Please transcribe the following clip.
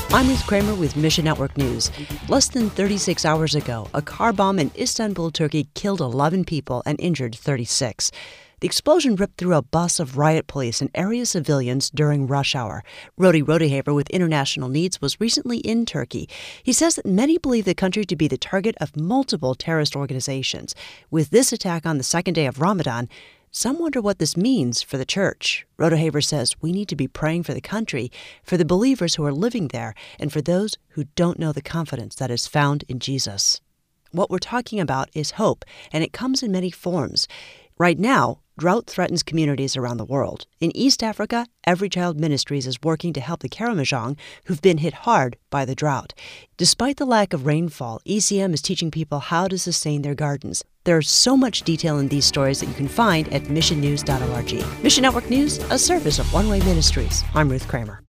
I'm Ruth Kramer with Mission Network News. Less than 36 hours ago, a car bomb in Istanbul, Turkey killed 11 people and injured 36. The explosion ripped through a bus of riot police and area civilians during rush hour. Rodi Rodehaver with International Needs was recently in Turkey. He says that many believe the country to be the target of multiple terrorist organizations. With this attack on the second day of Ramadan, some wonder what this means for the church. Rodehaver says we need to be praying for the country, for the believers who are living there, and for those who don't know the confidence that is found in Jesus. What we're talking about is hope, and it comes in many forms. Right now, drought threatens communities around the world. In East Africa, Every Child Ministries is working to help the Karamojong, who've been hit hard by the drought. Despite the lack of rainfall, ECM is teaching people how to sustain their gardens. There's so much detail in these stories that you can find at missionnews.org. Mission Network News, a service of One Way Ministries. I'm Ruth Kramer.